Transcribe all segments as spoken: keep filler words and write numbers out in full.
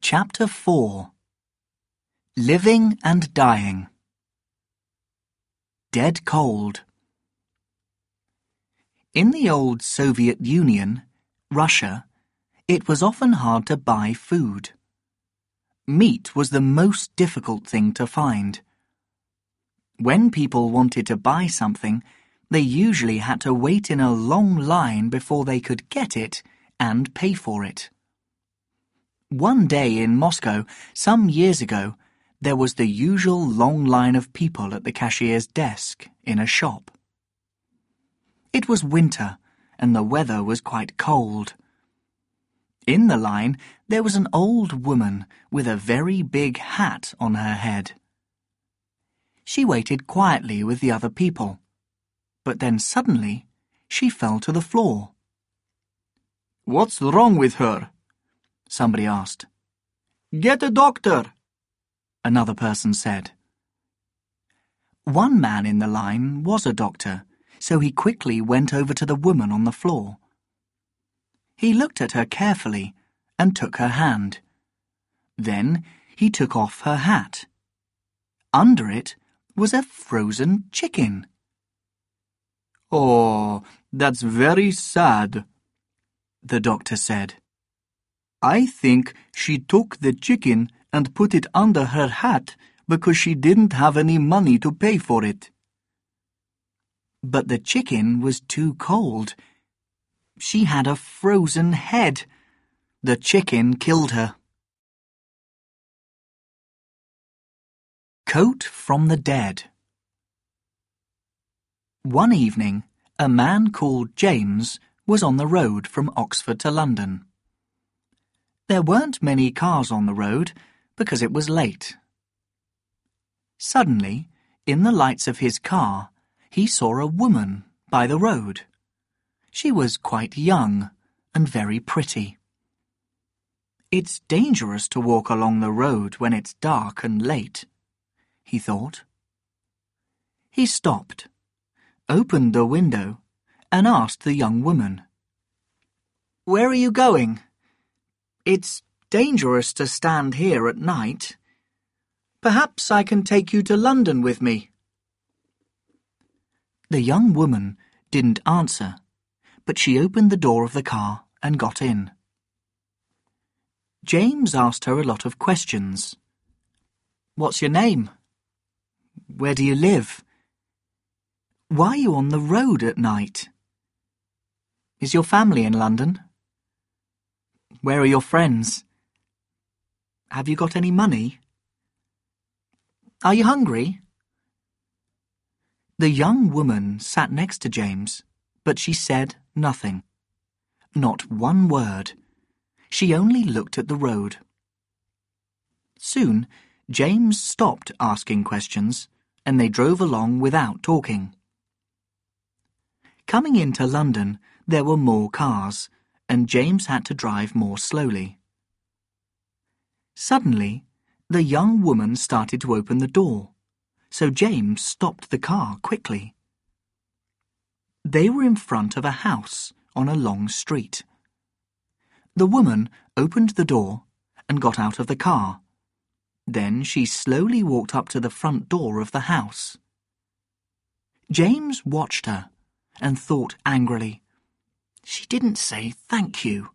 Chapter four. Living and Dying. Dead cold. In the old Soviet Union, Russia, it was often hard to buy food. Meat was the most difficult thing to find. When people wanted to buy something, they usually had to wait in a long line before they could get it and pay for it. One day in Moscow, some years ago, there was the usual long line of people at the cashier's desk in a shop. It was winter, and the weather was quite cold. In the line, there was an old woman with a very big hat on her head. She waited quietly with the other people, but then suddenly she fell to the floor. "What's wrong with her?" somebody asked. "Get a doctor," another person said. One man in the line was a doctor, so he quickly went over to the woman on the floor. He looked at her carefully and took her hand. Then he took off her hat. Under it was a frozen chicken. "Oh, that's very sad," the doctor said. "I think she took the chicken and put it under her hat because she didn't have any money to pay for it." But the chicken was too cold. She had a frozen head. The chicken killed her. Coat from the Dead. One evening, a man called James was on the road from Oxford to London. There weren't many cars on the road because it was late. Suddenly, in the lights of his car, he saw a woman by the road. She was quite young and very pretty. "It's dangerous to walk along the road when it's dark and late," he thought. He stopped, opened the window, and asked the young woman, "Where are you going? It's dangerous to stand here at night. Perhaps I can take you to London with me." The young woman didn't answer, but she opened the door of the car and got in. James asked her a lot of questions. "What's your name? Where do you live? Why are you on the road at night? Is your family in London? Where are your friends? Have you got any money? Are you hungry?" The young woman sat next to James, but she said nothing. Not one word. She only looked at the road. Soon, James stopped asking questions, and they drove along without talking. Coming into London, there were more cars, and James had to drive more slowly. Suddenly, the young woman started to open the door, so James stopped the car quickly. They were in front of a house on a long street. The woman opened the door and got out of the car. Then she slowly walked up to the front door of the house. James watched her and thought angrily, "She didn't say thank you."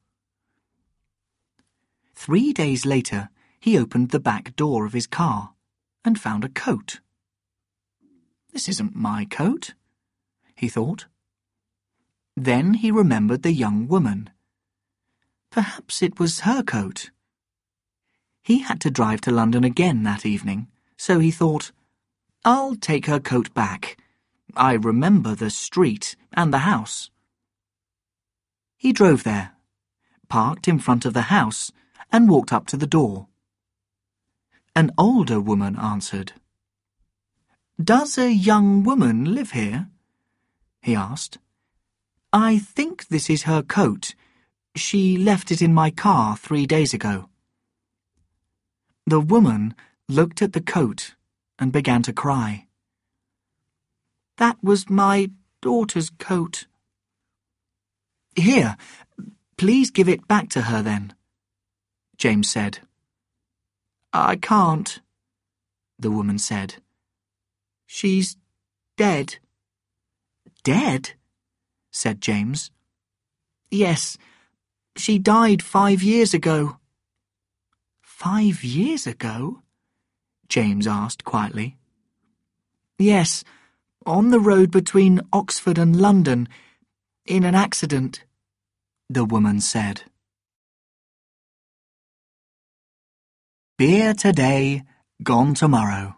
Three days later, he opened the back door of his car and found a coat. "This isn't my coat," he thought. Then he remembered the young woman. Perhaps it was her coat. He had to drive to London again that evening, so he thought, "I'll take her coat back. I remember the street and the house." He drove there, parked in front of the house, and walked up to the door. An older woman answered. "Does a young woman live here?" he asked. "I think this is her coat. She left it in my car three days ago." The woman looked at the coat and began to cry. "That was my daughter's coat." "Here, please give it back to her then," James said. I can't, the woman said. She's dead. Dead? Said James. Yes, she died five years ago. Five years ago? James asked quietly. Yes, on the road between Oxford and London, in an accident, the woman said. Beer today, gone tomorrow.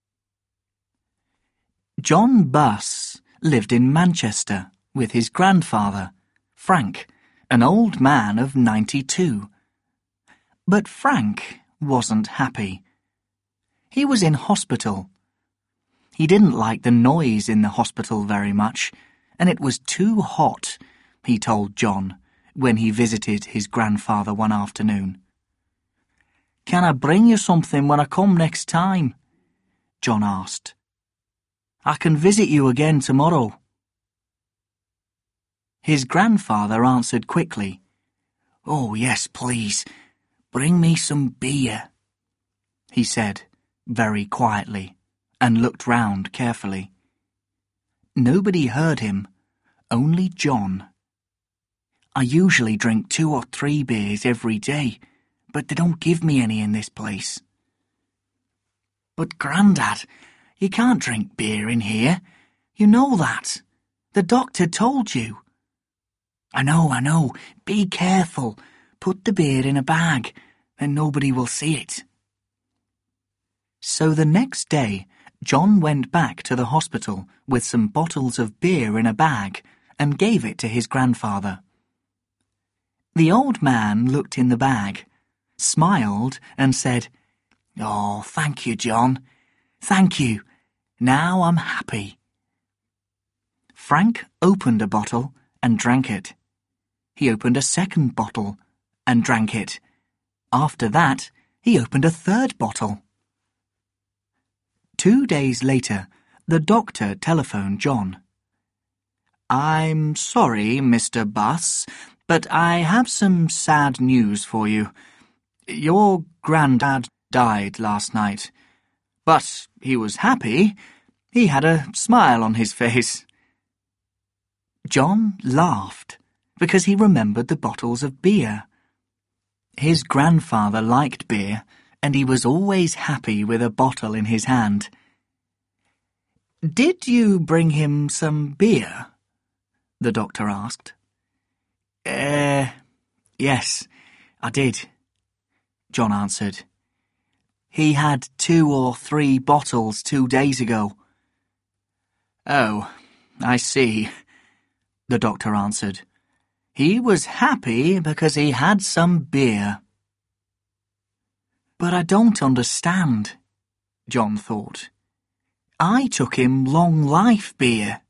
John Buss lived in Manchester with his grandfather, Frank, an old man of ninety-two. But Frank wasn't happy. He was in hospital. He didn't like the noise in the hospital very much, and it was too hot, he told John when he visited his grandfather one afternoon. Can I bring you something when I come next time? John asked. I can visit you again tomorrow. His grandfather answered quickly. Oh, yes, please. Bring me some beer, he said very quietly, and looked round carefully. Nobody heard him, only John. I usually drink two or three beers every day, but they don't give me any in this place. But, Grandad, you can't drink beer in here. You know that. The doctor told you. I know, I know. Be careful. Put the beer in a bag, then nobody will see it. So the next day, John went back to the hospital with some bottles of beer in a bag and gave it to his grandfather. The old man looked in the bag, smiled and said, Oh, thank you, John. Thank you. Now I'm happy. Frank opened a bottle and drank it. He opened a second bottle and drank it. After that, he opened a third bottle. Two days later, the doctor telephoned John. I'm sorry, Mister Buss, but I have some sad news for you. Your granddad died last night. But he was happy. He had a smile on his face. John laughed because he remembered the bottles of beer. His grandfather liked beer, and he was always happy with a bottle in his hand. Did you bring him some beer? The doctor asked. Eh, uh, yes, I did, John answered. He had two or three bottles two days ago. Oh, I see, the doctor answered. He was happy because he had some beer. But I don't understand, John thought. I took him long life beer.